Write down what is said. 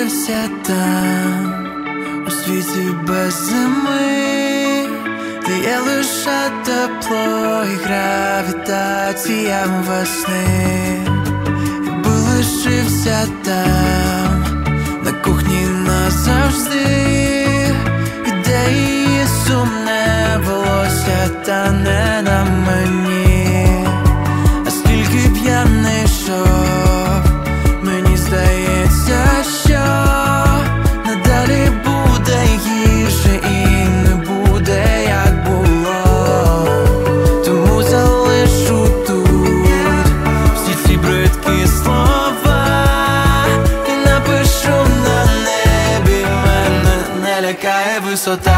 лишився там, у світі без зими, де є лише тепло і гравітація весни. Якби лишився там, на кухні назавжди, ідеї сумне волосся тане на мені. А скільки б я не йшов, мені здається, що надалі буде гірше і не буде, як було. Тому залишу тут всі ці бридкі слова і напишу на небі: мене не лякає висота.